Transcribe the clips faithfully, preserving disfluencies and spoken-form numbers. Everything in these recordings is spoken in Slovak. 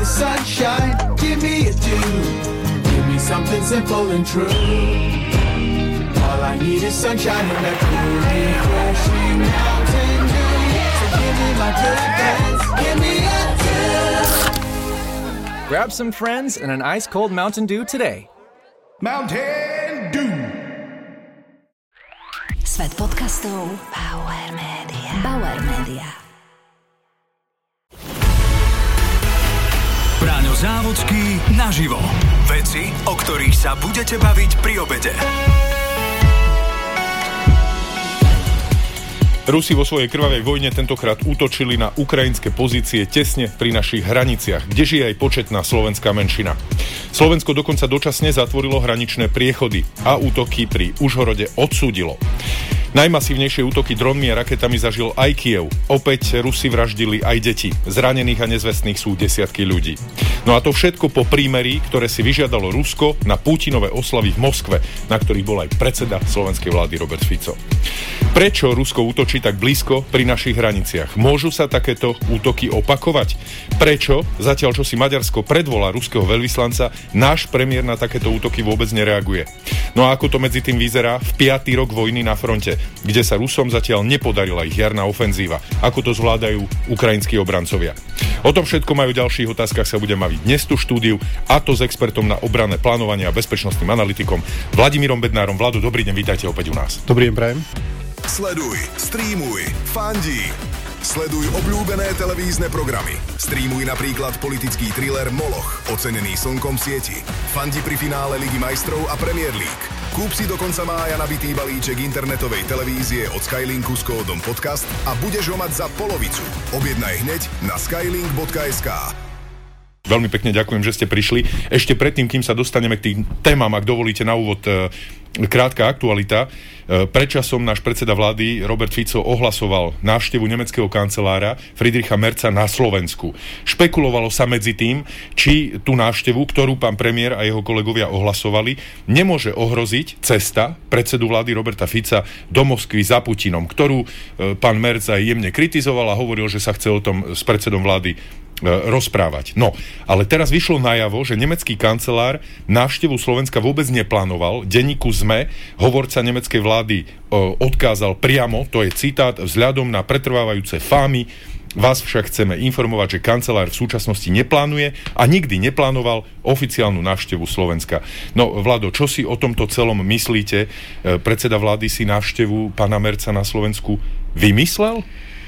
sunshine, give me a dew. Give me something simple and true. All I need is sunshine and that cool, refreshing Mountain Dew. So give me my good friends, give me a dew. Grab some friends and an ice-cold Mountain Dew today. Mountain Dew. Svet podcastov Bauer Media. Bauer Media. Braňo Závodský naživo. Veci, o ktorých sa budete baviť pri obede. Rusi vo svojej krvavej vojne tentokrát útočili na ukrajinské pozície tesne pri našich hraniciach, kde žije aj početná slovenská menšina. Slovensko dokonca dočasne zatvorilo hraničné priechody a útoky pri Užhorode odsúdilo. Najmasívnejšie útoky dronmi a raketami zažil aj Kyjev. Opäť Rusi vraždili aj deti. Zranených a nezvestných sú desiatky ľudí. No a to všetko po prímerí, ktoré si vyžiadalo Rusko na Putinové oslavy v Moskve, na ktorých bol aj predseda slovenskej vlády Robert Fico. Prečo Rusko útočí tak blízko pri našich hraniciach? Môžu sa takéto útoky opakovať? Prečo, zatiaľ čo si Maďarsko predvolá ruského veľvyslanca, náš premiér na takéto útoky vôbec nereaguje? No a ako to medzi tým vyzerá v piaty rok vojny na fronte, kde sa Rusom zatiaľ nepodarila ich jarná ofenzíva? Ako to zvládajú ukrajinskí obrancovia? O tom všetko majú v ďalších otázkach sa budem baviť dnes tu v štúdiu, a to s expertom na obranné plánovanie a bezpečnostným analytikom Vladimírom Bednárom. Vlado, dobrý deň, vítajte opäť u nás. Dobrý deň, prajem. Sleduj, streamuj, fandí. Sleduj obľúbené televízne programy. Streamuj napríklad politický thriller Moloch, ocenený Slnkom sieti. Fandi pri finále Ligy majstrov a Premier League. Kúp si do konca mája nabitý balíček internetovej televízie od Skylinku s kódom podcast a budeš ho mať za polovicu. Objednaj hneď na skylink bodka es ká. Veľmi pekne ďakujem, že ste prišli. Ešte predtým, kým sa dostaneme k tým témam, ak dovolíte na úvod e, krátka aktualita. E, predčasom náš predseda vlády Robert Fico ohlasoval návštevu nemeckého kancelára Friedricha Merza na Slovensku. Špekulovalo sa medzi tým, či tú návštevu, ktorú pán premiér a jeho kolegovia ohlasovali, nemôže ohroziť cesta predsedu vlády Roberta Fica do Moskvy za Putinom, ktorú e, pán Merz aj jemne kritizoval a hovoril, že sa chce o tom s predsedom vlády rozprávať. No, ale teraz vyšlo najavo, že nemecký kancelár návštevu Slovenska vôbec neplánoval. Denníku es em e hovorca nemeckej vlády o, odkázal priamo, to je citát, vzhľadom na pretrvávajúce fámy, vás však chceme informovať, že kancelár v súčasnosti neplánuje a nikdy neplánoval oficiálnu návštevu Slovenska. No, Vlado, čo si o tomto celom myslíte? Predseda vlády si návštevu pána Merza na Slovensku vymyslel?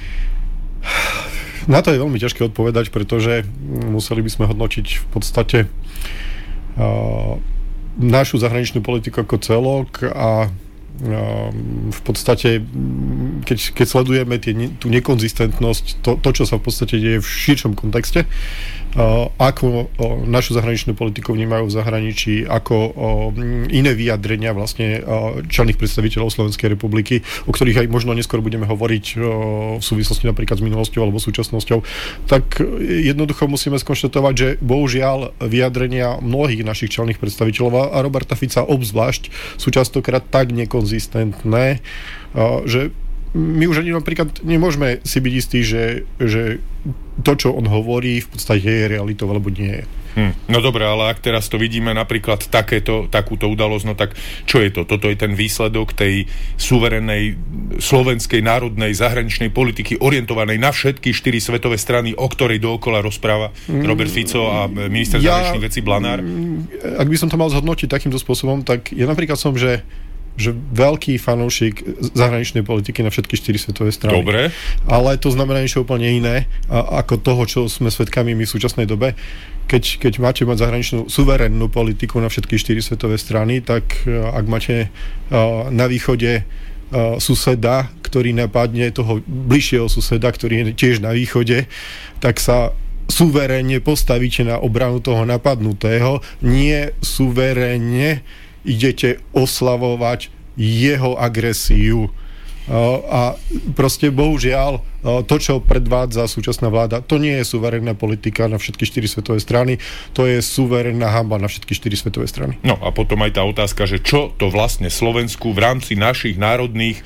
Na to je veľmi ťažké odpovedať, pretože museli by sme hodnotiť v podstate uh, našu zahraničnú politiku ako celok a uh, v podstate, keď, keď sledujeme tie, tú nekonzistentnosť, to, to, čo sa v podstate deje v širšom kontexte, uh, ako uh, našu zahraničnú politiku vnímajú v zahraničí, ako uh, iné vyjadrenia vlastne uh, čelných predstaviteľov Slovenskej republiky, o ktorých aj možno neskôr budeme hovoriť uh, v súvislosti napríklad s minulosťou alebo súčasnosťou, tak jednoducho musíme skonštatovať, že bohužiaľ vyjadrenia mnohých našich čelných predstaviteľov a Roberta Fica obzvlášť sú častokrát tak nekonzistentné, uh, že my už ani napríklad nemôžeme si byť istí, že, že to, čo on hovorí, v podstate je realitou, alebo nie je. Hm, no dobré, ale ak teraz to vidíme napríklad takéto, takúto udalosť, no tak čo je to? Toto je ten výsledok tej suverénnej slovenskej národnej zahraničnej politiky orientovanej na všetky štyri svetové strany, o ktorej dookola rozpráva Robert Fico a minister ja, zahraničných vecí Blanár? Ak by som to mal zhodnotiť takýmto spôsobom, tak ja napríklad som, že že veľký fanúšik zahraničnej politiky na všetky štyri svetové strany. Dobre. Ale to znamená niečo úplne iné ako toho, čo sme svedkami my v súčasnej dobe. Keď, keď máte mať zahraničnú suverénnu politiku na všetky štyri svetové strany, tak ak máte na východe suseda, ktorý napadne toho bližšieho suseda, ktorý je tiež na východe, tak sa suverénne postavíte na obranu toho napadnutého, nie suverénne idete oslavovať jeho agresiu. A proste bohužiaľ to, čo predvádza súčasná vláda, to nie je suverénna politika na všetky štyri svetové strany, to je suverénna hanba na všetky štyri svetové strany. No a potom aj tá otázka, že čo to vlastne Slovensku v rámci našich národných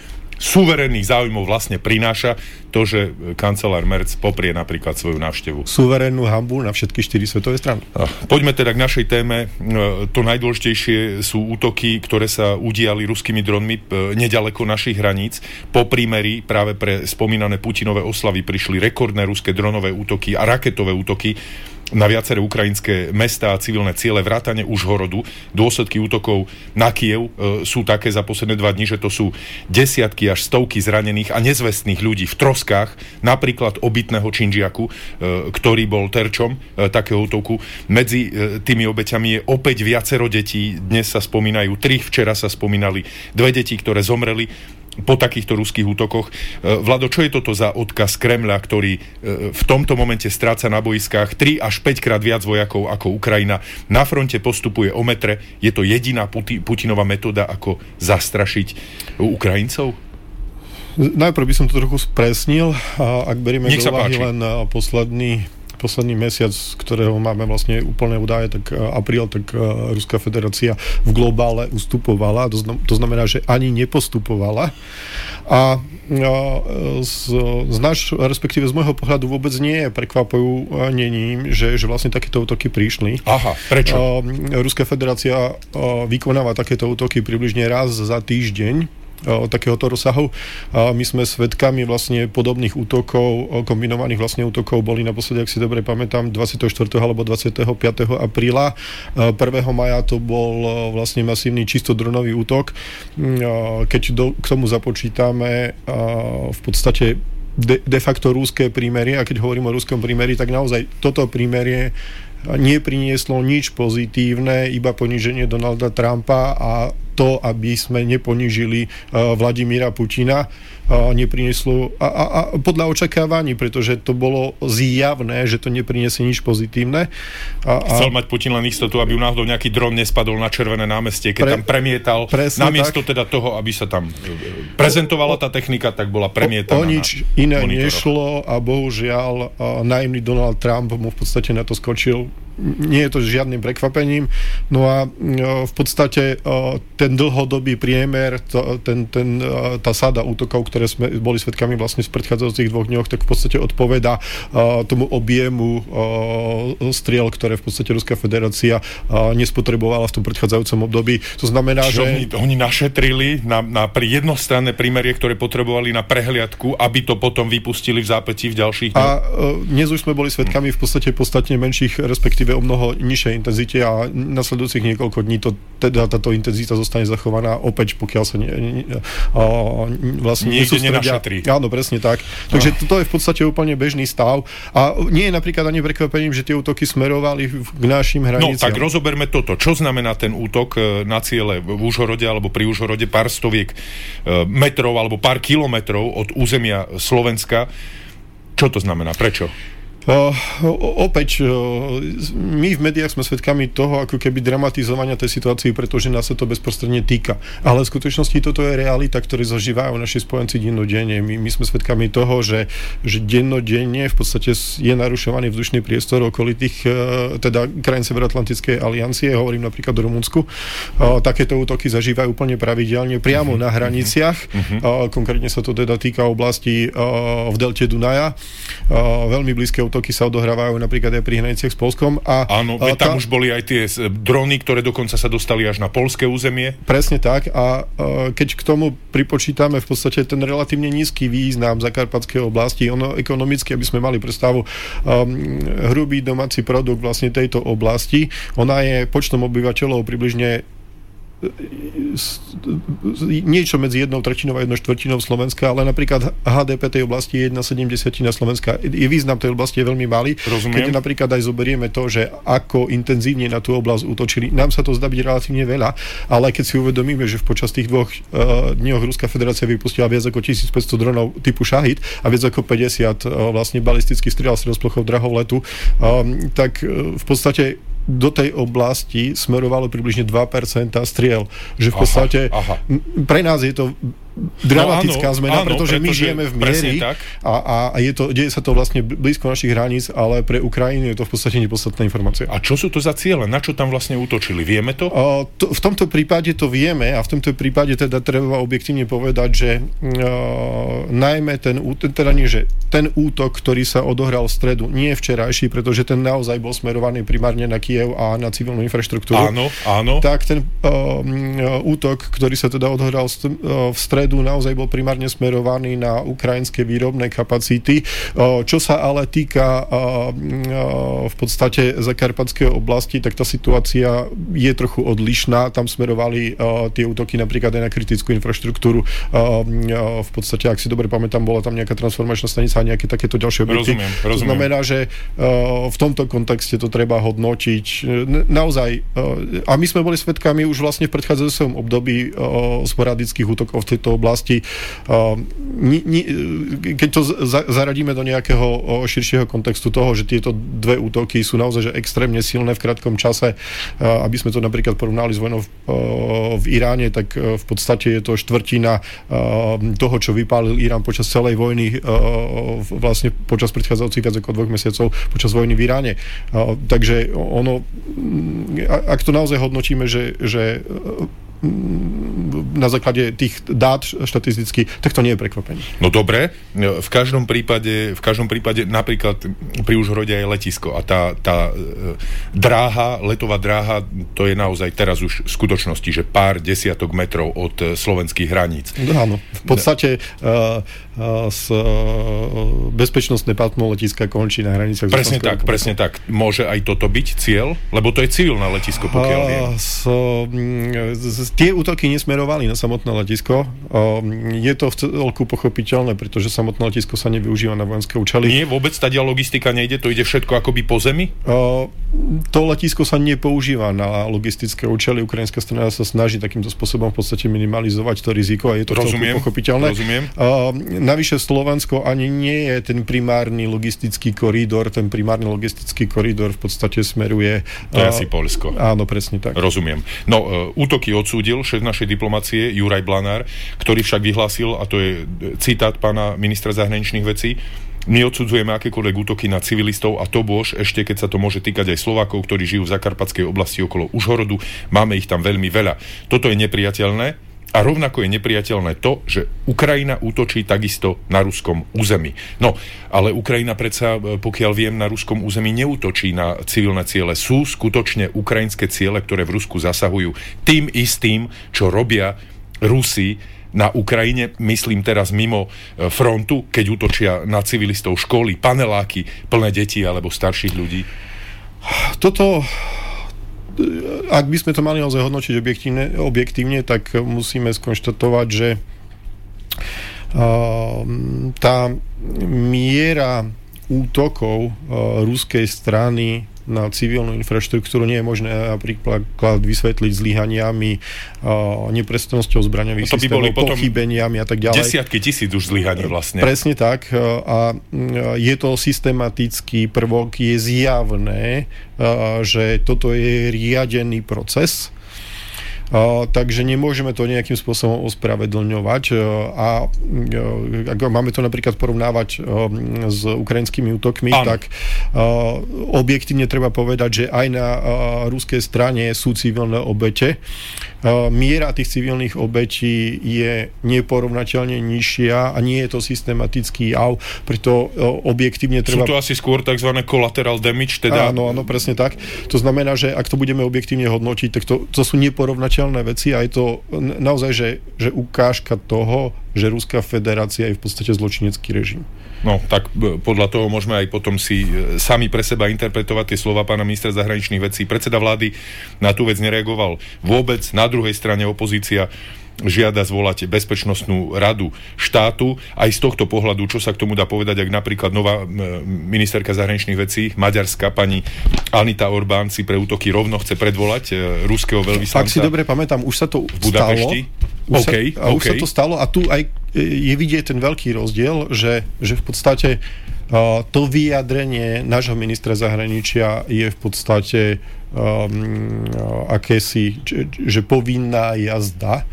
suverénnych záujmov vlastne prináša to, že kancelár Merz poprie napríklad svoju návštevu. Suverénnu hanbu na všetky štyri svetové strany. Poďme teda k našej téme. To najdôležitejšie sú útoky, ktoré sa udiali ruskými dronmi nedaleko našich hraníc. Po prímeri práve pre spomínané Putinové oslavy prišli rekordné ruské dronové útoky a raketové útoky na viaceré ukrajinské mestá a civilné ciele vrátane Užhorodu. Dôsledky útokov na Kyjev e, sú také za posledné dva dni, že to sú desiatky až stovky zranených a nezvestných ľudí v troskách, napríklad obytného Činžiaku, e, ktorý bol terčom e, takého útoku. Medzi e, tými obeťami je opäť viacero detí. Dnes sa spomínajú tri, včera sa spomínali dve deti, ktoré zomreli po takýchto ruských útokoch. Vlado, čo je toto za odkaz Kremľa, ktorý v tomto momente stráca na boiskách tri až päť krát viac vojakov ako Ukrajina? Na fronte postupuje o metre. Je to jediná Puti- Putinová metóda, ako zastrašiť Ukrajincov? Najprv by som to trochu spresnil. Ak berieme do úvahy len posledný posledný mesiac, z ktorého máme vlastne úplné údaje, tak apríl, tak Ruská federácia v globále ustupovala, to znamená, že ani nepostupovala. A z, z náš, respektíve z môjho pohľadu vôbec nie je prekvapujením, že, že vlastne takéto útoky prišli. Aha, prečo? Ruská federácia vykonáva takéto útoky približne raz za týždeň takéhoto rozsahu. My sme svedkami vlastne podobných útokov, kombinovaných vlastne útokov boli naposledy, ak si dobre pamätám, dvadsiateho štvrtého alebo dvadsiateho piateho apríla. prvého maja to bol vlastne masívny čisto dronový útok. Keď do, k tomu započítame v podstate de, de facto ruské prímerie, a keď hovorím o ruskom prímeri, tak naozaj toto prímerie neprinieslo nič pozitívne, iba poníženie Donalda Trumpa a to, aby sme neponížili uh, Vladimíra Putina, uh, neprinieslo a, a, a podľa očakávaní, pretože to bolo zjavné, že to nepriniesie nič pozitívne. A, a Chcel mať Putin len istotu, aby náhodou nejaký dron nespadol na Červené námestie, keď pre, tam premietal. Namiesto tak, teda toho, aby sa tam prezentovala tá technika, tak bola premietaná. O, o nič iné nešlo a bohužiaľ uh, naivný Donald Trump mu v podstate na to skočil. Nie je to žiadnym prekvapením. No a v podstate ten dlhodobý priemer, ten, ten, tá sáda útokov, ktoré sme boli svedkami vlastne v predchádzajúcich dvoch dňoch, tak v podstate odpoveda tomu objemu striel, ktoré v podstate Ruská federácia nespotrebovala v tom predchádzajúcom období. To znamená, Čiže že... Oni, oni našetrili na, na pri jednostranné prímerie, ktoré potrebovali na prehliadku, aby to potom vypustili v zápätí v ďalších dňoch. A dnes už sme boli svedkami v podstate podstatne menších, respektíve o mnoho nižšej intenzite a nasledujúcich niekoľko dní to, teda táto intenzita zostane zachovaná opäť, pokiaľ sa ne, ne, a, vlastne niekde nenašetrí. Áno, presne tak. Takže toto je v podstate úplne bežný stav a nie je napríklad ani prekvapením, že tie útoky smerovali k našim hraniciam. No tak rozoberme toto. Čo znamená ten útok na ciele v Užhorode alebo pri Užhorode, pár stoviek metrov alebo pár kilometrov od územia Slovenska? Čo to znamená? Prečo? Uh, opäť, uh, my v médiách sme svedkami toho, ako keby dramatizovania tej situácii, pretože nás sa to bezprostredne týka. Ale v skutočnosti toto je realita, ktorú zažívajú naši spojenci dennodenne. My, my sme svedkami toho, že, že dennodenne v podstate je narušovaný vzdušný priestor okolitých, uh, teda krajín Severoatlantickej aliancie, hovorím napríklad o Rumunsku. Uh, takéto útoky zažívajú úplne pravidelne priamo uh-huh. na hraniciach. Uh-huh. Uh, konkrétne sa to teda týka oblasti uh, v delte Dunaja. Uh, veľmi blízke útoky sa odohrávajú napríklad aj pri hraniciach s Poľskom. A, Áno, a tam tá... už boli aj tie drony, ktoré dokonca sa dostali až na poľské územie. Presne tak. A uh, keď k tomu pripočítame v podstate ten relatívne nízky význam zakarpatskej oblasti, ono ekonomicky, aby sme mali predstavu, um, hrubý domáci produkt vlastne tejto oblasti, ona je počtom obyvateľov približne niečo medzi jednou tretinou a jednou štvrtinou Slovenska, ale napríklad há dé pé tej oblasti je jedna sedemdesiatina Slovenska. Je význam tej oblasti je veľmi malý. Rozumiem. Keď napríklad aj zoberieme to, že ako intenzívne na tú oblasť útočili, nám sa to zdá byť relatívne veľa, ale keď si uvedomíme, že v počas tých dvoch uh, dňoch Ruská federácia vypustila viac ako tisícpäťsto dronov typu Šahid a viac ako päťdesiat uh, vlastne balistických striel s rozplochou drahov letu, um, tak uh, v podstate do tej oblasti smerovalo približne dva percentá striel. Že v podstate aha, aha. pre nás je to dramatická no, áno, zmena, áno, pretože, pretože my žijeme v miery a, a, a je to, deje sa to vlastne blízko našich hraníc, ale pre Ukrajinu je to v podstate nepodstatná informácia. A čo sú to za ciele? Na čo tam vlastne útočili? Vieme to? Uh, to? V tomto prípade to vieme a v tomto prípade teda treba objektívne povedať, že uh, najmä ten, teda nie, že ten útok, ktorý sa odohral v stredu, nie je včerajší, pretože ten naozaj bol smerovaný primárne na Kyjev a na civilnú infraštruktúru. Áno, áno. Tak ten uh, útok, ktorý sa teda odohral v stredu, naozaj bol primárne smerovaný na ukrajinské výrobné kapacity. Čo sa ale týka v podstate Zakarpatskej oblasti, tak tá situácia je trochu odlišná. Tam smerovali tie útoky napríklad aj na kritickú infraštruktúru. V podstate, ak si dobre pamätám, bola tam nejaká transformačná stanica a nejaké takéto ďalšie objekty. Rozumiem, rozumiem. To znamená, že v tomto kontexte to treba hodnotiť. Naozaj, a my sme boli svedkami už vlastne v predchádzajúcom období sporadických útokov v tejto oblasti. Keď to zaradíme do nejakého širšieho kontextu toho, že tieto dve útoky sú naozaj že extrémne silné v krátkom čase, aby sme to napríklad porovnali s vojnou v Iráne, tak v podstate je to štvrtina toho, čo vypálil Irán počas celej vojny, vlastne počas predchádzajúcich viac ako dvoch mesiacov počas vojny v Iráne. Takže ono, ak to naozaj hodnotíme, že, že na základe tých dát štatisticky, tak to nie je prekvapenie. No dobre, v každom prípade, v každom prípade napríklad pri Užhorode je letisko a tá, tá dráha, letová dráha, to je naozaj teraz už v skutočnosti, že pár desiatok metrov od slovenských hraníc. Áno, v podstate uh, uh, s, uh, bezpečnostné pátmo letiska končí na hraniciach. Presne tak, presne tak. Môže aj toto byť cieľ? Lebo to je civilné letisko, pokiaľ uh, viem. S, s, Tie útoky nesmerovali na samotné letisko. Je to v celku pochopiteľné, pretože samotné letisko sa nevyužíva na vojenské účely. Nie, vôbec tá logistika nejde, to ide všetko akoby po zemi? To letisko sa nepoužíva na logistické účely. Ukrajinská strana sa snaží takýmto spôsobom v podstate minimalizovať to riziko a je to rozumiem, celku pochopiteľné. Rozumiem. Navyše Slovensko ani nie je ten primárny logistický koridor. Ten primárny logistický koridor v podstate smeruje... To je asi Poľsko. Áno, presne tak. Rozumiem. No, útoky odsúdil šéf našej diplomacie Juraj Blanár, ktorý však vyhlásil, a to je citát pána ministra zahraničných vecí: my odsudzujeme akékoľvek útoky na civilistov a to bož, ešte keď sa to môže týkať aj Slovákov, ktorí žijú v Zakarpatskej oblasti okolo Užhorodu. Máme ich tam veľmi veľa. Toto je nepriateľné. A rovnako je nepriateľné to, že Ukrajina útočí takisto na ruskom území. No, ale Ukrajina predsa, pokiaľ viem, na ruskom území neútočí na civilné ciele. Sú skutočne ukrajinské ciele, ktoré v Rusku zasahujú tým istým, čo robia Rusi na Ukrajine, myslím teraz mimo frontu, keď útočia na civilistov, školy, paneláky, plné detí alebo starších ľudí. Toto... Ak by sme to mali naozaj hodnotiť objektívne, objektívne, tak musíme skonštatovať, že uh, tá miera útokov uh, ruskej strany na civilnú infraštruktúru nie je možné napríklad vysvetliť zlyhaniami, uh, neprestnosťou zbraňových no systémov, pochybeniami a tak ďalej. Desiatky tisíc už zlyhaní vlastne. Presne tak. A je to systematický prvok, je zjavné, uh, že toto je riadený proces. Uh, takže nemôžeme to nejakým spôsobom ospravedlňovať uh, a uh, ak máme to napríklad porovnávať uh, s ukrajinskými útokmi, Áno. tak uh, objektívne treba povedať, že aj na uh, ruskej strane sú civilné obete. Uh, miera tých civilných obetí je neporovnateľne nižšia a nie je to systematický jav, preto uh, objektívne treba... Sú to asi skôr tzv. Collateral damage, teda... Áno, áno, presne tak. To znamená, že ak to budeme objektívne hodnotiť, tak to, to sú neporovnateľné veci a je to naozaj, že, že ukážka toho, že Ruská federácia je v podstate zločinecký režim. No, tak podľa toho môžeme aj potom si sami pre seba interpretovať tie slova pána ministra zahraničných vecí. Predseda vlády na tú vec nereagoval vôbec. Na druhej strane opozícia žiada zvolať bezpečnostnú radu štátu. Aj z tohto pohľadu, čo sa k tomu dá povedať, ak napríklad nová ministerka zahraničných vecí, maďarská pani Anita Orbán si pre útoky rovno chce predvolať ruského veľvyslanca. Ak si dobre pamätám, už sa to v Budapešti. Už, okay, sa, a už okay. sa to stalo a tu aj je vidieť ten veľký rozdiel, že, že v podstate uh, to vyjadrenie nášho ministra zahraničia je v podstate um, akési, že, že povinná jazda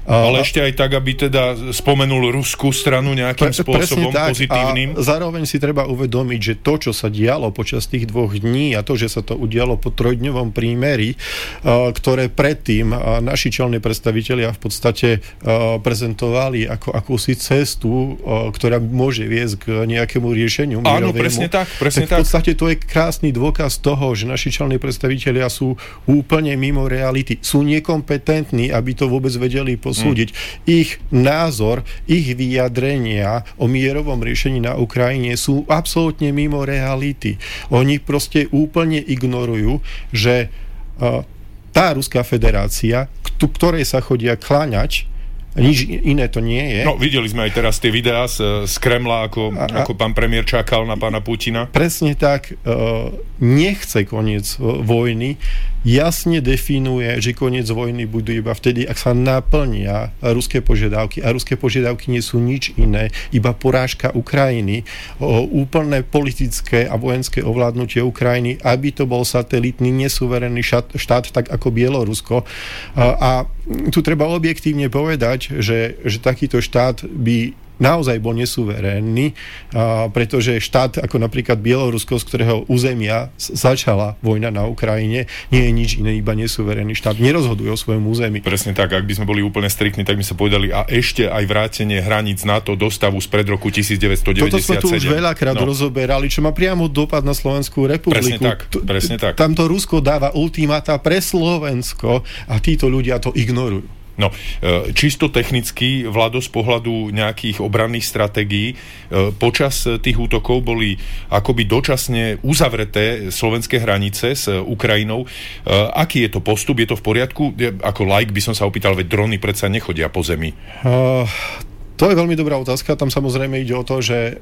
Ale ešte aj tak, aby teda spomenul ruskú stranu nejakým pre, spôsobom pozitívnym. A zároveň si treba uvedomiť, že to, čo sa dialo počas tých dvoch dní a to, že sa to udialo po trojdňovom prímeri, ktoré predtým naši čelní predstavitelia v podstate prezentovali ako akúsi cestu, ktorá môže viesť k nejakému riešeniu mierovému. Áno, presne tak, presne tak. V podstate to je krásny dôkaz toho, že naši čelní predstavitelia sú úplne mimo reality. Sú nekompetentní, aby to vôbec vedeli posúdiť. Mm. Ich názor, ich vyjadrenia o mierovom riešení na Ukrajine sú absolútne mimo reality. Oni proste úplne ignorujú, že uh, tá Ruská federácia, k ktorej sa chodia kláňať, nič iné to nie je. No, videli sme aj teraz tie videá z, z Kremla, ako, a, ako pán premiér čakal na pána Putina. Presne tak. Uh, nechce koniec vojny. Jasne definuje, že koniec vojny bude iba vtedy, ak sa naplnia ruské požiadavky. A ruské požiadavky nie sú nič iné, iba porážka Ukrajiny, uh, úplné politické a vojenské ovládnutie Ukrajiny, aby to bol satelitný, nesuverénny štát, štát tak ako Bielorusko. Uh, a tu treba objektívne povedať, Že, že takýto štát by naozaj bol nesuverénny, a pretože štát ako napríklad Bielorusko, z ktorého územia začala vojna na Ukrajine, nie je nič iné, iba nesuverénny štát. Nerozhoduje o svojom území. Presne tak, ak by sme boli úplne striktní, tak by sa povedali a ešte aj vrátenie hraníc NATO do stavu spred roku devätnásťstodeväťdesiatsedem. Toto sme tu už veľakrát no. rozoberali, čo má priamo dopad na Slovenskú republiku. Presne tak, presne tak. Tamto Rusko dáva ultimáta pre Slovensko a títo ľudia to ignorujú. No, čisto technicky, Vlado, z pohľadu nejakých obranných stratégií, počas tých útokov boli akoby dočasne uzavreté slovenské hranice s Ukrajinou. Aký je to postup? Je to v poriadku? Ako laik by som sa opýtal, veď drony predsa nechodia po zemi. Uh... To je veľmi dobrá otázka. Tam samozrejme ide o to, že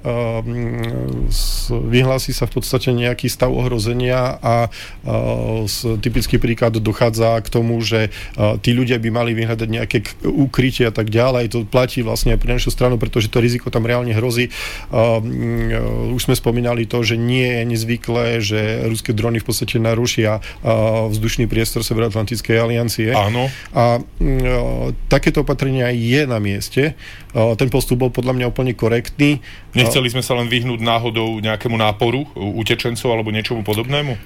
um, vyhlási sa v podstate nejaký stav ohrozenia a uh, typický príklad dochádza k tomu, že uh, tí ľudia by mali vyhľadať nejaké ukrytie a tak ďalej. To platí vlastne aj pre našu stranu, pretože to riziko tam reálne hrozí. Uh, uh, už sme spomínali to, že nie je nezvyklé, že ruské drony v podstate narušia uh, vzdušný priestor Severoatlantickej aliancie. Áno. A uh, takéto opatrenia je na mieste. Ten postup bol podľa mňa úplne korektný. Nechceli sme sa len vyhnúť náhodou nejakému náporu utečencov alebo niečomu podobnému?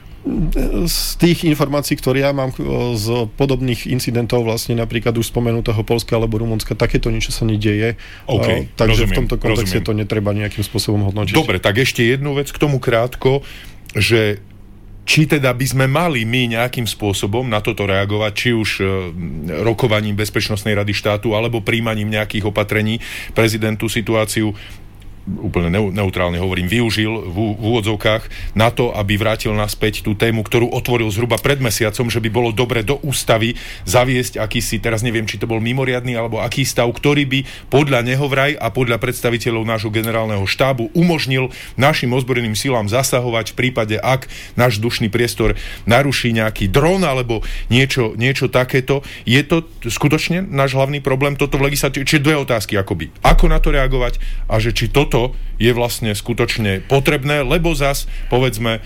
Z tých informácií, ktoré ja mám z podobných incidentov, vlastne napríklad už spomenutého Poľska alebo Rumunska, takéto niečo sa nedieje. Okay, takže rozumiem, v tomto kontexte rozumiem. to netreba nejakým spôsobom hodnotiť. Dobre, tak ešte jednu vec k tomu krátko, že či teda by sme mali my nejakým spôsobom na toto reagovať, či už e, rokovaním Bezpečnostnej rady štátu, alebo príjmaním nejakých opatrení. Prezidentu situáciu úplne neutrálne hovorím, využil v, v úvodzovkách na to, aby vrátil naspäť tú tému, ktorú otvoril zhruba pred mesiacom, že by bolo dobre do ústavy zaviesť akýsi, teraz neviem, či to bol mimoriadny alebo aký stav, ktorý by podľa neho vraj a podľa predstaviteľov nášho generálneho štábu umožnil našim ozbrojeným silám zasahovať v prípade, ak náš vzdušný priestor naruší nejaký dron alebo niečo, niečo takéto. Je to skutočne náš hlavný problém toto v legislatíve? Čiže dve otázky akoby. Ako na to reagovať a že či toto je vlastne skutočne potrebné, lebo zas, povedzme,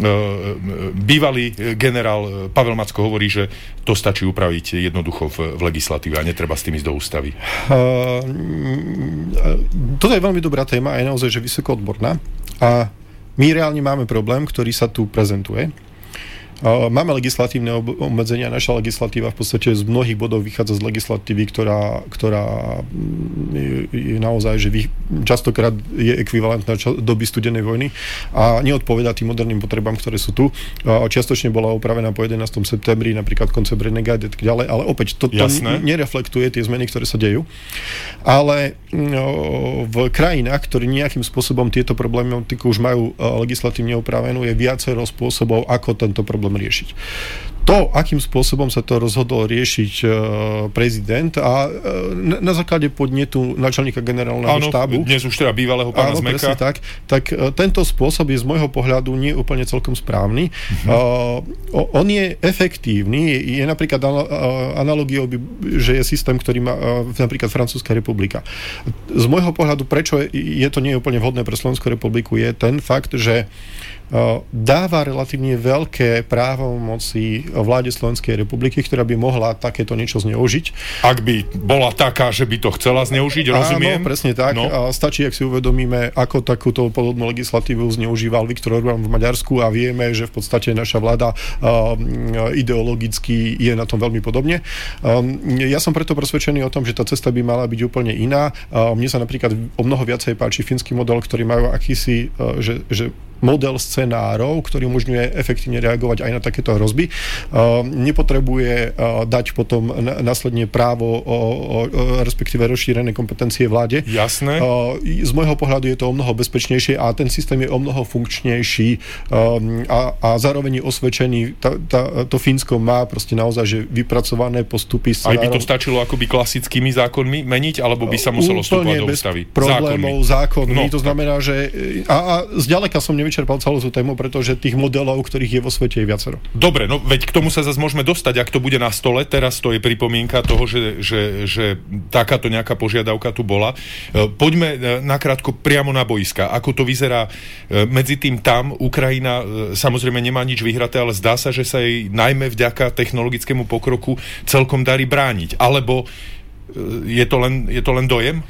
bývalý generál Pavel Macko hovorí, že to stačí upraviť jednoducho v, v legislatíve a netreba s tým ísť do ústavy. Uh, toto je veľmi dobrá téma a je naozaj, že vysoko odborná. A my reálne máme problém, ktorý sa tu prezentuje. Máme legislatívne obmedzenia, naša legislatíva v podstate z mnohých bodov vychádza z legislatívy, ktorá, ktorá je, je naozaj, že vy, častokrát je ekvivalentná doby studenej vojny a neodpovedá tým moderným potrebám, ktoré sú tu. Čiastočne bola upravená po jedenásteho septembri, napríklad koncept Renegade a tak ďalej, ale opäť to, to nereflektuje tie zmeny, ktoré sa dejú. Ale no, v krajinách, ktorí nejakým spôsobom tieto problematiku už majú legislatívne upravenú, je viacero spôsobov, ako tento problém riešiť. To, akým spôsobom sa to rozhodol riešiť e, prezident a e, na, na základe podnetu načelníka generálneho áno, štábu. Dnes už teda bývalého pána áno, Zmeka. tak, tak e, tento spôsob je z môjho pohľadu nie úplne celkom správny. Uh-huh. E, on je efektívny, je, je napríklad analogiou, že je systém, ktorý má e, napríklad Francúzska republika. Z môjho pohľadu, prečo je, je to nie úplne vhodné pre Slovenskú republiku, je ten fakt, že dáva relatívne veľké právomoci vláde Slovenskej republiky, ktorá by mohla takéto niečo zneužiť. Ak by bola taká, že by to chcela zneužiť, rozumiem? Áno, presne tak. No. Stačí, ak si uvedomíme, ako takúto podobnú legislatívu zneužíval Viktor Orbán v Maďarsku a vieme, že v podstate naša vláda ideologicky je na tom veľmi podobne. Ja som preto presvedčený o tom, že tá cesta by mala byť úplne iná. Mne sa napríklad o mnoho viacej páči fínsky model, ktorý majú akýsi, že, že model scenárov, ktorý umožňuje efektívne reagovať aj na takéto hrozby. Uh, nepotrebuje uh, dať potom na, následne právo, o, o, respektíve rozšírené kompetencie vláde. Jasné. Uh, z môjho pohľadu je to o mnoho bezpečnejšie a ten systém je o mnoho funkčnejší um, a, a zároveň je osvedčený. Tá, tá, to Fínsko má proste naozaj že vypracované postupy scenárov. Aj by to stačilo akoby klasickými zákonmi meniť, alebo by sa muselo vstúpať do ústavy? Problémov zákonmi. No. To znamená, že a, a zďaleka som nevyčerpal celú tú tému, pretože tých modelov, ktorých je vo svete, je viacero. Dobre, no veď k tomu sa zase môžeme dostať, ak to bude na stole. Teraz to je pripomienka toho, že, že, že takáto nejaká požiadavka tu bola. Poďme nakrátko priamo na boiska. Ako to vyzerá medzi tým tam? Ukrajina samozrejme nemá nič vyhraté, ale zdá sa, že sa jej najmä vďaka technologickému pokroku celkom darí brániť. Alebo je to len, je to len dojem?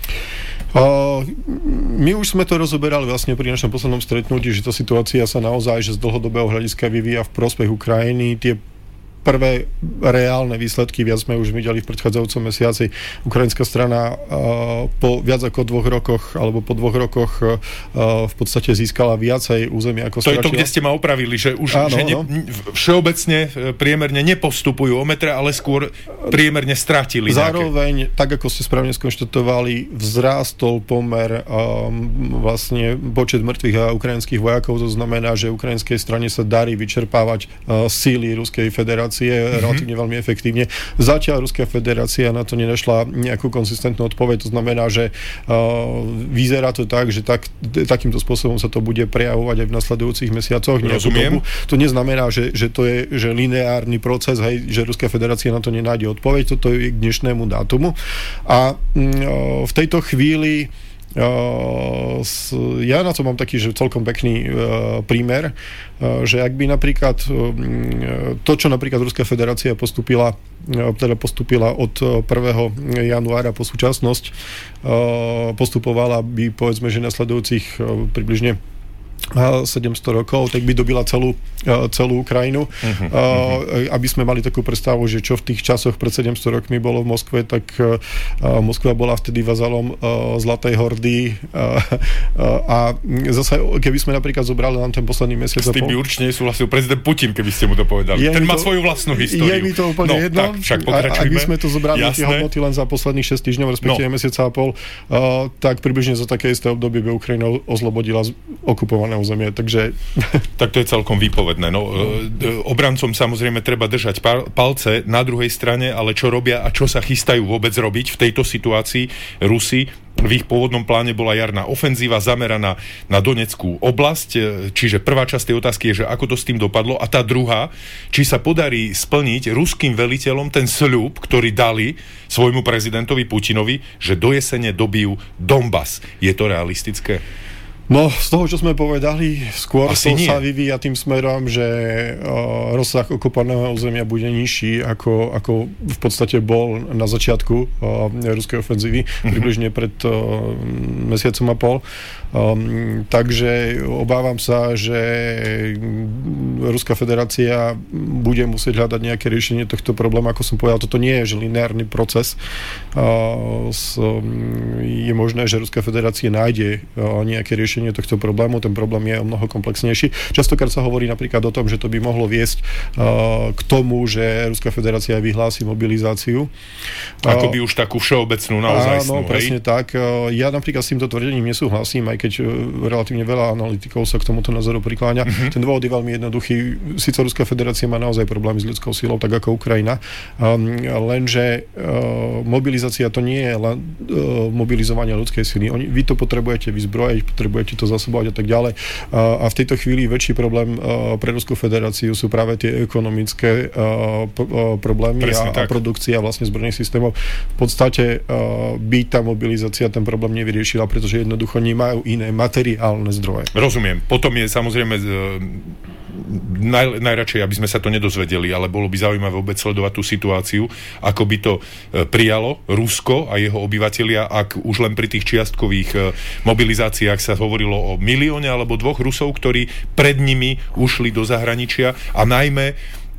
Uh, my už sme to rozoberali vlastne pri našom poslednom stretnutí, že tá situácia sa naozaj že z dlhodobého hľadiska vyvíja v prospech Ukrajiny. Tie prvé reálne výsledky viac sme už videli v predchádzajúcom mesiaci. Ukrajinská strana uh, po viac ako dvoch rokoch, alebo po dvoch rokoch uh, v podstate získala viacej územia ako stratila. To je to, kde ste ma opravili, že už Áno, že ne, no. všeobecne priemerne nepostupujú o metre, ale skôr priemerne stratili. Zároveň, nejaké. Tak ako ste správne skonštatovali, vzrástol pomer um, vlastne počet mŕtvych a ukrajinských vojakov. To znamená, že ukrajinskej strane sa darí vyčerpávať uh, síly Ruskej federácie je relatívne veľmi efektívne. Zatiaľ Ruská federácia na to nenašla nejakú konzistentnú odpoveď, to znamená, že uh, vyzerá to tak, že tak, takýmto spôsobom sa to bude prejavovať aj v nasledujúcich mesiacoch. Rozumiem. To neznamená, že, že to je že lineárny proces, hej, že Ruská federácia na to nenájde odpoveď, toto je k dnešnému dátumu. A uh, v tejto chvíli Uh, s, ja na to mám taký, že celkom pekný uh, prímer, uh, že ak by napríklad uh, to, čo napríklad Ruská federácia postupila, uh, teda postupila od prvého januára po súčasnosť, uh, postupovala by povedzme, že nasledujúcich uh, približne sedemsto rokov, tak by dobila celú, celú Ukrajinu. Uh-huh, uh-huh. Aby sme mali takú predstavu, že čo v tých časoch pred sedemsto rokmi bolo v Moskve, tak uh, Moskva bola vtedy vazalom uh, Zlatej hordy uh, uh, a zase, keby sme napríklad zobrali nám ten posledný mesiac... S tým by určite nesúhlasil prezident Putin, keby ste mu to povedali. Je ten má to, svoju vlastnú históriu. Je mi to úplne no, jedno. Tak, však pokračujme. Ak by sme to zobrali Jasné. tie hodnoty len za posledných šesť týždňov, respektíve no. mesiaca a pol, uh, tak približne za také isté obdobie by Ukrajina oslobodila okupované územie. Takže tak to je celkom výpovedné. No, obrancom samozrejme treba držať palce, na druhej strane, ale čo robia a čo sa chystajú vôbec robiť v tejto situácii Rusi? V ich pôvodnom pláne bola jarná ofenzíva zameraná na Doneckú oblasť, čiže prvá časť tej otázky je, že ako to s tým dopadlo, a tá druhá, či sa podarí splniť ruským veliteľom ten sľub, ktorý dali svojmu prezidentovi Putinovi, že do jesene dobijú Donbas. Je to realistické? No, z toho, čo sme povedali, skôr Asi to nie. sa vyvíja tým smerom, že uh, rozsah okupovaného územia bude nižší, ako, ako v podstate bol na začiatku uh, ruskej ofenzívy, mm-hmm. približne pred uh, mesiacom a pol. Um, takže obávam sa, že Ruská federácia bude musieť hľadať nejaké riešenie tohto problému. Ako som povedal, toto nie je že lineárny proces. Uh, s, um, je možné, že Ruská federácia nájde uh, nejaké riešenie tohto problému. Ten problém je o mnoho komplexnejší. Častokrát sa hovorí napríklad o tom, že to by mohlo viesť uh, k tomu, že Ruská federácia vyhlási mobilizáciu. Ako by už takú všeobecnú naozajstnú. Áno, presne tak. Uh, ja napríklad s týmto tvrdením nesúhlasím, aj keď uh, relatívne veľa analytikov sa k tomuto názoru prikláňa. Mm-hmm. Ten dôvod je veľmi jednoduchý. Sice Ruská federácia má naozaj problémy s ľudskou silou, tak ako Ukrajina, um, lenže uh, mobilizácia to nie je len uh, mobilizovanie ľudskej sily. Oni, vy to potrebujete vyzbrojiť, potrebujete ti to zasobovať a tak ďalej. A v tejto chvíli väčší problém pre Ruskú federáciu sú práve tie ekonomické problémy a, a produkcia vlastne zbrojných systémov. V podstate by tá mobilizácia ten problém nevyriešila, pretože jednoducho nemajú iné materiálne zdroje. Rozumiem. Potom je samozrejme naj, najradšej, aby sme sa to nedozvedeli, ale bolo by zaujímavé vôbec sledovať tú situáciu, ako by to prijalo Rusko a jeho obyvatelia, ak už len pri tých čiastkových mobilizáciách sa hovorilo o milióne alebo dvoch Rusov, ktorí pred nimi ušli do zahraničia a najmä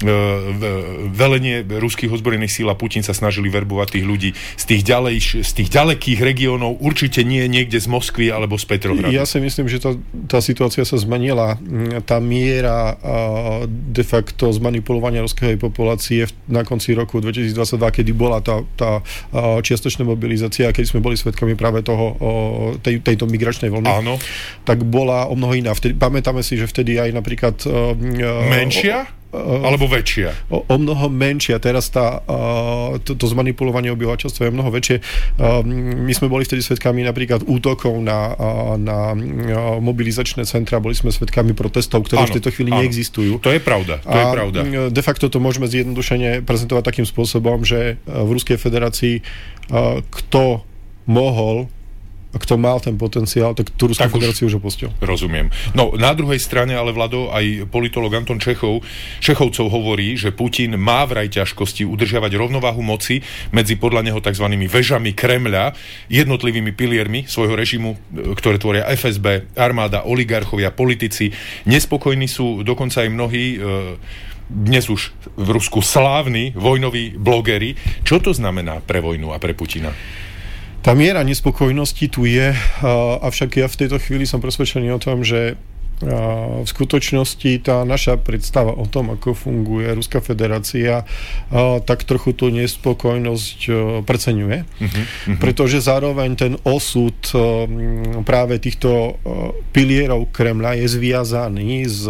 velenie ruských ozbrojených síl a Putin sa snažili verbovať tých ľudí z tých, ďalej, z tých ďalekých regiónov, určite nie niekde z Moskvy alebo z Petrohradu. Ja si myslím, že tá, tá situácia sa zmenila. Tá miera de facto zmanipulovania ruskej populácie na konci roku dvetisícdvadsaťdva, kedy bola tá, tá čiastočná mobilizácia, keď sme boli svedkami práve toho, tej, tejto migračnej vlny, áno, tak bola o mnoho iná. Vtedy, pamätáme si, že vtedy aj napríklad menšia? Alebo väčšia? O, o mnoho menšia. Teraz tá, uh, to, to zmanipulovanie obyvateľstva je mnoho väčšie. Uh, my sme boli vtedy svedkami napríklad útokov na, uh, na uh, mobilizačné centra, boli sme svedkami protestov, ktoré áno, v tejto chvíli áno. neexistujú. To je pravda. To a je pravda. De facto to môžeme zjednodušene prezentovať takým spôsobom, že v Ruskej federácii uh, kto mohol a kto mal ten potenciál, tak tú Ruskú federáciu už opustil. Rozumiem. No, na druhej strane, ale Vlado, aj politolog Anton Čechov, Čechovcov hovorí, že Putin má vraj ťažkosti udržiavať rovnováhu moci medzi podľa neho tzv. Vežami Kremľa, jednotlivými piliermi svojho režimu, ktoré tvoria ef es bé, armáda, oligarchovia, politici. Nespokojní sú dokonca aj mnohí dnes už v Rusku slávni vojnoví blogeri. Čo to znamená pre vojnu a pre Putina? Tá miera nespokojnosti tu je, avšak ja v tejto chvíli som presvedčený o tom, že v skutočnosti tá naša predstava o tom, ako funguje Ruská federácia, tak trochu tú nespokojnosť preceňuje, uh-huh, uh-huh. pretože zároveň ten osud práve týchto pilierov Kremľa je zviazaný s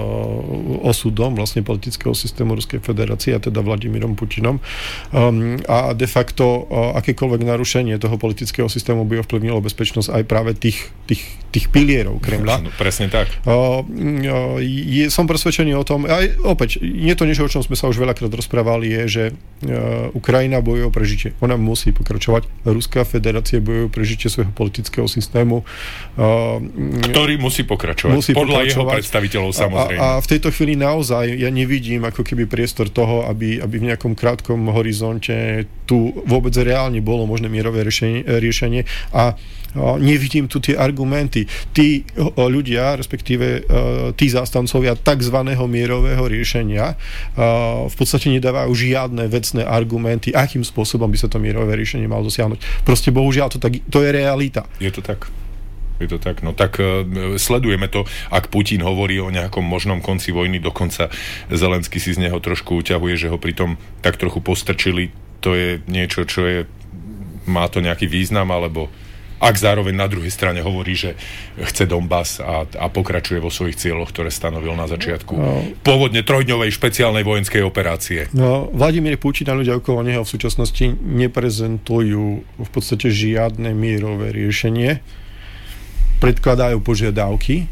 osudom vlastne politického systému Ruskej federácie, a teda Vladimírom Putinom, a de facto akékoľvek narušenie toho politického systému by ovplyvnilo bezpečnosť aj práve tých, tých, tých pilierov Kremľa. No, presne tak. Uh, uh, je, som presvedčený o tom, aj opäť, nie to niečo, o čom sme sa už veľakrát rozprávali, je, že uh, Ukrajina bojuje o prežitie. Ona musí pokračovať. Ruská federácia bojuje o prežitie svojho politického systému. Uh, Ktorý musí pokračovať. Musí podľa pokračovať. jeho predstaviteľov, samozrejme. A, a v tejto chvíli naozaj ja nevidím ako keby priestor toho, aby, aby v nejakom krátkom horizonte tu vôbec reálne bolo možné mierové riešenie, riešenie a nevidím tu tie argumenty. Tí ľudia, respektíve tí zástancovia takzvaného mierového riešenia v podstate nedávajú žiadne vecné argumenty, akým spôsobom by sa to mierové riešenie malo dosiahnuť. Proste bohužiaľ, to, tak, to je realita. Je to tak. Je to tak. No tak uh, sledujeme to, ak Putin hovorí o nejakom možnom konci vojny, dokonca Zelenský si z neho trošku uťahuje, že ho pritom tak trochu postrčili. To je niečo, čo je, má to nejaký význam, alebo ak zároveň na druhej strane hovorí, že chce Donbas a, a pokračuje vo svojich cieľoch, ktoré stanovil na začiatku no, pôvodne trojdňovej špeciálnej vojenskej operácie. No, Vladimír Putin a ľudia okolo neho v súčasnosti neprezentujú v podstate žiadne mierové riešenie. Predkladajú požiadavky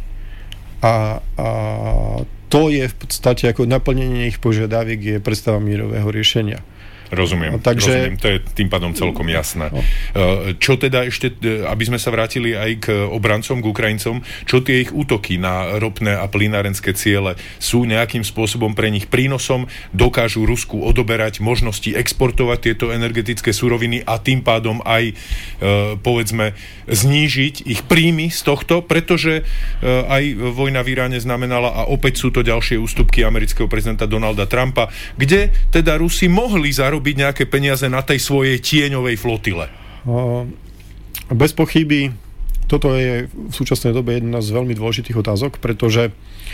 a, a to je v podstate ako naplnenie ich požiadaviek je predstava mierového riešenia. Rozumiem, takže, rozumiem, to je tým pádom celkom jasné. No. Čo teda ešte, aby sme sa vrátili aj k obrancom, k Ukrajincom, čo tie ich útoky na ropné a plynárenské ciele sú nejakým spôsobom pre nich prínosom, dokážu Rusku odoberať možnosti exportovať tieto energetické suroviny a tým pádom aj, povedzme, znížiť ich príjmy z tohto, pretože aj vojna v Iráne znamenala, a opäť sú to ďalšie ústupky amerického prezidenta Donalda Trumpa, kde teda Rusi mohli zarobiť byť nejaké peniaze na tej svojej tieňovej flotile? Bez pochyby toto je v súčasnej dobe jedna z veľmi dôležitých otázok, pretože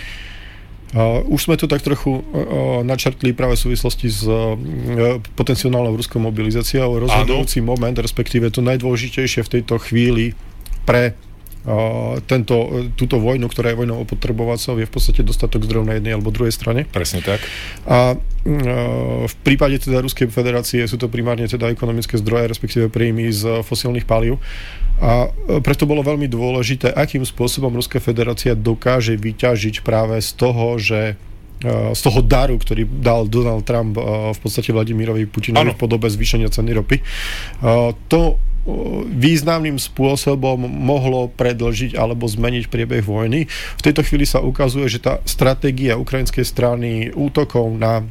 uh, už sme to tak trochu uh, načrtli práve v súvislosti s uh, potenciálnou ruskou mobilizáciou. Rozhodujúci moment, respektíve to najdôležitejšie v tejto chvíli pre tento, túto vojnu, ktorá je vojnou opotrebovacou, je v podstate dostatok zdrojov na jednej alebo druhej strane. Presne tak. A v prípade teda Ruskej federácie sú to primárne teda ekonomické zdroje, respektíve príjmy z fosílnych palív. A preto bolo veľmi dôležité, akým spôsobom Ruská federácia dokáže vyťažiť práve z toho, že z toho daru, ktorý dal Donald Trump v podstate Vladimirovi Putinovi v podobe zvýšenia ceny ropy. To významným spôsobom mohlo predĺžiť alebo zmeniť priebeh vojny. V tejto chvíli sa ukazuje, že tá stratégia ukrajinskej strany útokov na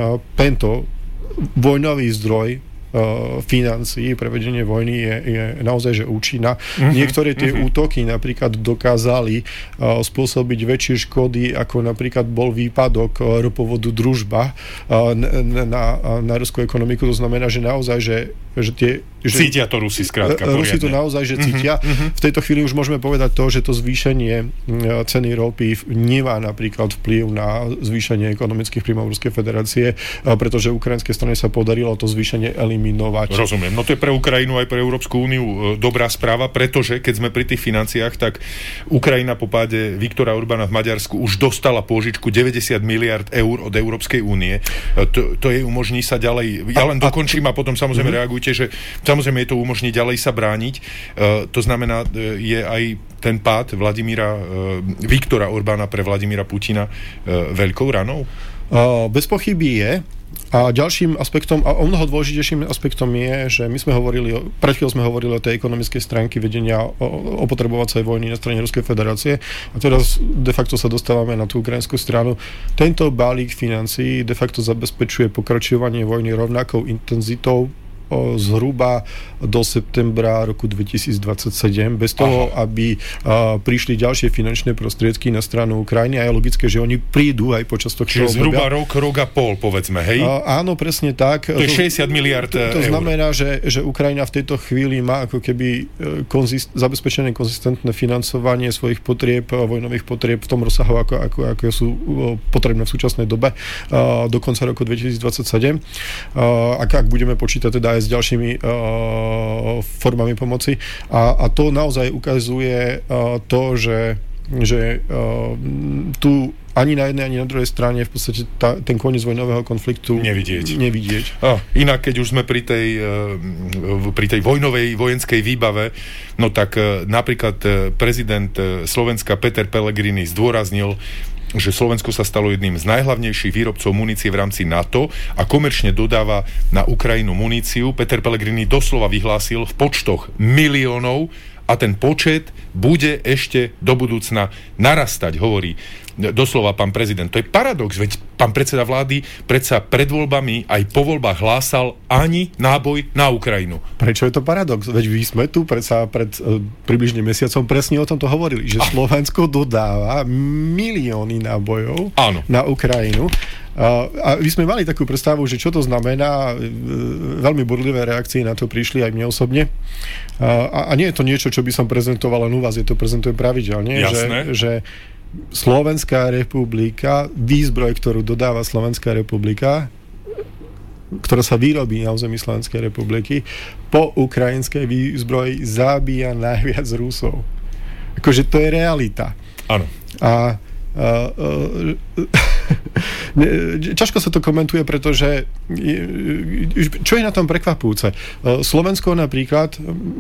tento vojnový zdroj financií pre vedenie vojny je, je naozaj že účinná. Mm-hmm. Niektoré tie mm-hmm. útoky napríklad dokázali uh, spôsobiť väčšie škody, ako napríklad bol výpadok uh, ropovodu Družba uh, na, na, na ruskú ekonomiku. To znamená, že naozaj, že, že tie... Že, cítia to Rusi skrátka poriadne. Rusi to naozaj, že cítia. Mm-hmm. V tejto chvíli už môžeme povedať to, že to zvýšenie uh, ceny ropy nemá napríklad vplyv na zvýšenie ekonomických príjmov Ruskej federácie, uh, pretože ukrajinskej strane sa podarilo to zvýšenie eliminovať. Rozumiem. No to je pre Ukrajinu aj pre Európsku úniu dobrá správa, pretože keď sme pri tých financiách, tak Ukrajina po páde Viktora Orbána v Maďarsku už dostala pôžičku deväťdesiat miliárd eur od Európskej únie. To, to jej umožní sa ďalej, ja len dokončím a potom samozrejme mm-hmm. reagujte, že samozrejme je to umožní ďalej sa brániť. Uh, to znamená, je aj ten pád Vladimíra, uh, Viktora Orbána pre Vladimíra Putina uh, veľkou ranou? Uh, bez pochyby je. A ďalším aspektom, a o mnoho dôležitejším aspektom je, že my sme hovorili, pred chvíľou sme hovorili o tej ekonomickej stránke vedenia opotrebovacej vojny na strane Ruskej federácie a teraz de facto sa dostávame na tú ukrajinskú stranu. Tento balík financií de facto zabezpečuje pokračovanie vojny rovnakou intenzitou zhruba do septembra roku dvetisícdvadsaťsedem, bez toho, Aha. aby uh, prišli ďalšie finančné prostriedky na stranu Ukrajiny a je logické, že oni prídu aj počas toho Čiže zhruba rok, rok a pol, povedzme, hej? Uh, áno, presne tak. To je šesťdesiat miliárd eur. To, to znamená, že, že Ukrajina v tejto chvíli má ako keby konzist, zabezpečené konzistentné financovanie svojich potrieb, vojnových potrieb v tom rozsahu, ako, ako, ako sú potrebné v súčasnej dobe uh, do konca roku dvetisícdvadsaťsedem. Uh, ak, ak budeme počítať teda aj s ďalšími uh, formami pomoci. A, a to naozaj ukazuje uh, to, že, že uh, tu ani na jednej, ani na druhej strane v podstate tá, ten koniec vojnového konfliktu nevidieť. nevidieť. A, inak, keď už sme pri tej, uh, pri tej vojnovej, vojenskej výbave, no tak uh, napríklad uh, prezident uh, Slovenska Peter Pellegrini zdôraznil, že Slovensko sa stalo jedným z najhlavnejších výrobcov munície v rámci NATO a komerčne dodáva na Ukrajinu muníciu. Peter Pellegrini doslova vyhlásil v počtoch miliónov a ten počet bude ešte do budúcna narastať, hovorí doslova pán prezident. To je paradox, veď pán predseda vlády predsa pred voľbami aj po voľbách hlásal ani náboj na Ukrajinu. Prečo je to paradox? Veď my sme tu predsa pred uh, približne mesiacom presne o tomto hovorili, že ah. Slovensko dodáva milióny nábojov Áno. na Ukrajinu. Uh, a my sme mali takú predstavu, že čo to znamená, uh, veľmi burlivé reakcie na to prišli aj mne osobne. Uh, a, a nie je to niečo, čo by som prezentoval len u vás, je to prezentujem pravidelne, že, že Slovenská republika, výzbroj, ktorú dodáva Slovenská republika, ktorá sa vyrobí na území Slovenskej republiky, po ukrajinskej výzbroji zabíja najviac Rusov. Akože to je realita. Áno. A Uh, uh, ťažko sa to komentuje, pretože čo je na tom prekvapujúce? Slovensko napríklad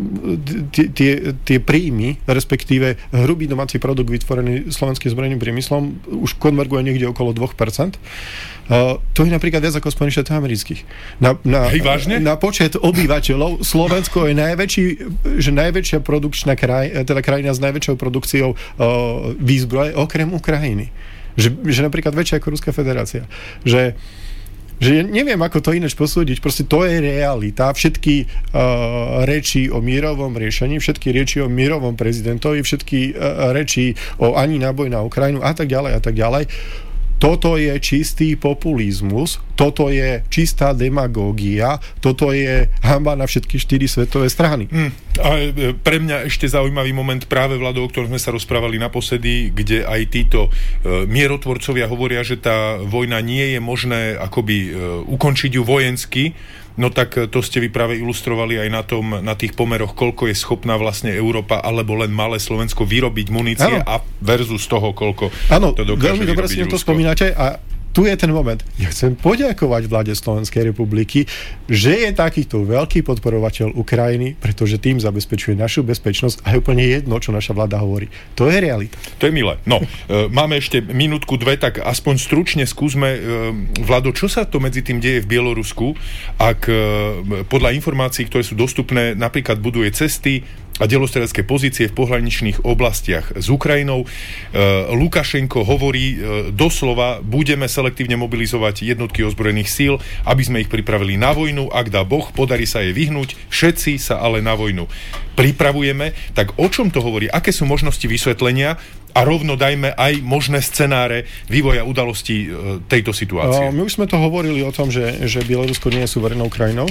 tie, tie príjmy, respektíve hrubý domáci produkt vytvorený slovenským zbrojným priemyslom už konverguje niekde okolo dva percentá. Uh, to je napríklad viac ako Spojených štátov amerických. Na, na, Hej, vážne? Na počet obyvateľov Slovensko je najväčší, že najväčšia produkčná kraj, teda krajina s najväčšou produkciou uh, výzbroje okrem Ukrajiny. Že, že napríklad väčšia ako Ruská federácia. Že že neviem, ako to ináč posúdiť. Proste to je realita. Všetky uh, reči o mierovom riešení, všetky reči o mierovom prezidentovi, všetky uh, reči o ani náboj na Ukrajinu a tak ďalej a tak ďalej. Toto je čistý populizmus, toto je čistá demagógia, toto je hanba na všetky štyri svetové strany. Mm. A pre mňa ešte zaujímavý moment práve, Vlado, o ktorom sme sa rozprávali naposledy, kde aj títo e, mierotvorcovia hovoria, že tá vojna nie je možné akoby e, ukončiť ju vojensky, no tak to ste vy práve ilustrovali aj na tom, na tých pomeroch, koľko je schopná vlastne Európa alebo len malé Slovensko vyrobiť munície a versus toho, koľko ano, to dokáže veľmi dobre si to spomínate a tu je ten moment. Ja chcem poďakovať vláde Slovenskej republiky, že je takýto veľký podporovateľ Ukrajiny, pretože tým zabezpečuje našu bezpečnosť a je úplne jedno, čo naša vláda hovorí. To je realita. To je milé. No, e, máme ešte minútku, dve, tak aspoň stručne skúsme, e, Vlado, čo sa to medzi tým deje v Bielorusku, ak e, podľa informácií, ktoré sú dostupné, napríklad buduje cesty a delostrelecké pozície v pohraničných oblastiach s Ukrajinou. E, Lukašenko hovorí e, doslova, budeme selektívne mobilizovať jednotky ozbrojených síl, aby sme ich pripravili na vojnu. Ak dá Boh, podarí sa jej vyhnúť, všetci sa ale na vojnu pripravujeme. Tak o čom to hovorí? Aké sú možnosti vysvetlenia? A rovno dajme aj možné scenáre vývoja udalostí e, tejto situácie. My už sme to hovorili o tom, že, že Bielorusko nie je suverénnou krajinou.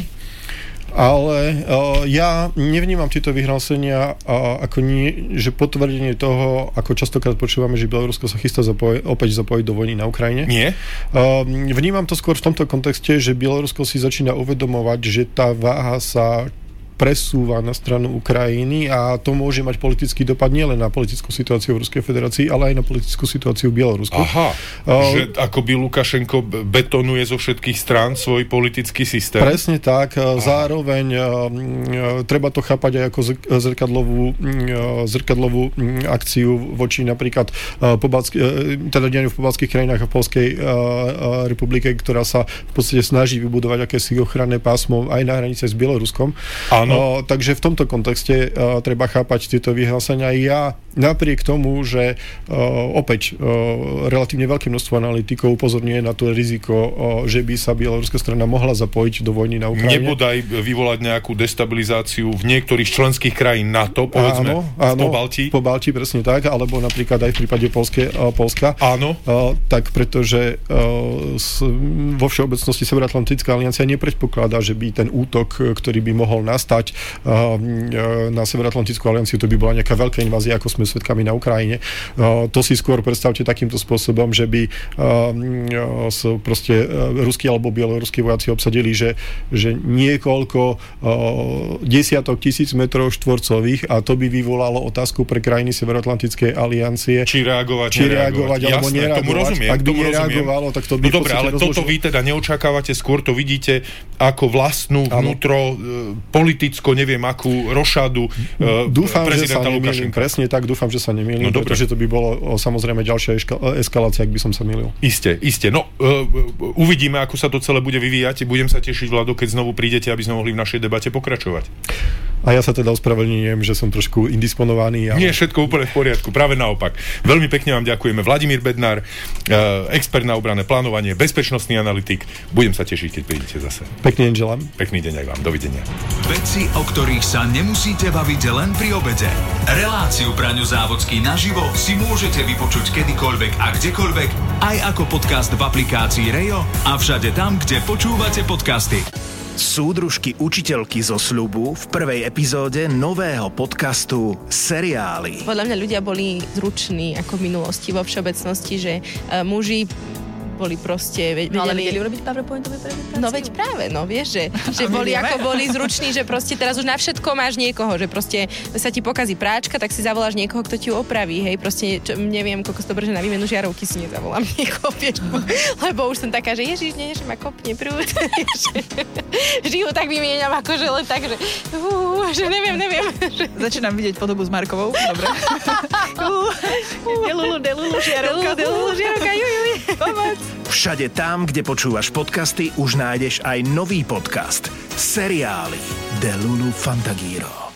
Ale uh, ja nevnímam tieto vyhlásenia uh, ako nie, že potvrdenie toho, ako častokrát počúvame, že Bielorusko sa chystá zapoj- opäť zapojiť do vojny na Ukrajine. Nie. Uh, vnímam to skôr v tomto kontexte, že Bielorusko si začína uvedomovať, že tá váha sa presúva na stranu Ukrajiny a to môže mať politický dopad nielen na politickú situáciu v Ruskej federácii, ale aj na politickú situáciu v Bielorusku. Aha, uh, že akoby Lukašenko betonuje zo všetkých strán svoj politický systém. Presne tak. Aha. Zároveň uh, treba to chápať aj ako zrkadlovú, uh, zrkadlovú akciu voči napríklad uh, pobalsky, uh, teda dianiu v pobalských krajinách a Poľskej uh, uh, republike, ktorá sa v podstate snaží vybudovať akési ochranné pásmo aj na hranice s Bieloruskom. Uh, takže v tomto kontexte uh, treba chápať tieto vyhlásenia. Ja napriek tomu, že uh, opäť uh, relatívne veľké množstvo analytikov upozorňuje na to riziko, uh, že by sa bieloruská strana mohla zapojiť do vojny na Ukrajine. Nebodaj vyvolať nejakú destabilizáciu v niektorých členských krajín NATO, povedzme, áno, áno, v Pobaltí. Po Balti, presne tak, alebo napríklad aj v prípade Polske, uh, Polska. Áno. Uh, tak pretože uh, s, vo všeobecnosti Severoatlantická aliancia nepredpokladá, že by ten útok, ktorý by mohol nastať na Severoatlantickú alianciu, to by bola nejaká veľká invázia, ako sme svedkami na Ukrajine. To si skôr predstavte takýmto spôsobom, že by proste ruskí alebo bieloruskí vojaci obsadili, že, že niekoľko desiatok tisíc metrov štvorcových a to by vyvolalo otázku pre krajiny Severoatlantickej aliancie. Či reagovať, či reagovať alebo Jasné, nereagovať. Tomu rozumiem, Ak by tomu nereagovalo, tak to by... No dobre, ale toto vy teda neočakávate, skôr to vidíte ako vlastnú vnútro politicko, neviem akú rošadu uh, dúfam, prezidenta že sa Lukašenka. Nemýlim, presne tak, dúfam, že sa nemýlim, no, pretože to by bolo o, samozrejme ďalšia eška- eskalácia, ak by som sa mýlil. Isté, isté. No, uh, uvidíme, ako sa to celé bude vyvíjať. Budem sa tešiť, Vlado, keď znovu prídete, aby sme mohli v našej debate pokračovať. A ja sa teda ospravedlňujem, že som trošku indisponovaný. Ale... Nie, všetko úplne v poriadku, práve naopak. Veľmi pekne vám ďakujeme. Vladimír Bednár, uh, expert na obranné plánovanie, bezpečnostný analytik. Budem sa tešiť, keď prídete zase. Pekný deň želám. Pekný deň aj vám. Dovidenia. Veci, o ktorých sa nemusíte baviť len pri obede. Reláciu Braňo Závodský naživo si môžete vypočuť kedykoľvek a kdekoľvek, aj ako podcast v aplikácii Rejo a všade tam, kde počúvate podcasty. Súdružky učiteľky zo sľubu v prvej epizóde nového podcastu Seriály. Podľa mňa ľudia boli zruční ako v minulosti vo všeobecnosti, že uh, muži boli proste... Vedeli, no ale vedeli urobiť PowerPointovú prezentáciu? No veď práve, no vieš, že, že boli ako boli zruční, že proste teraz už na všetko máš niekoho, že proste sa ti pokazí práčka, tak si zavoláš niekoho, kto ti ju opraví, hej, proste čo, neviem, koľko to brže na výmenu žiarovky si nezavolám niekoho, vieš, lebo už som taká, že ježiš, nie, že ma kopne prúd, žijú tak vymieňam, akože len tak, že, uh, že neviem, neviem. Začínam vidieť podobu s Markovou, dobre. Delulu, delulu, žiarovka, delulu, žiarovka, juj, juj, pomoc. Všade tam, kde počúvaš podcasty, už nájdeš aj nový podcast Seriály de Lulu Fantagiro.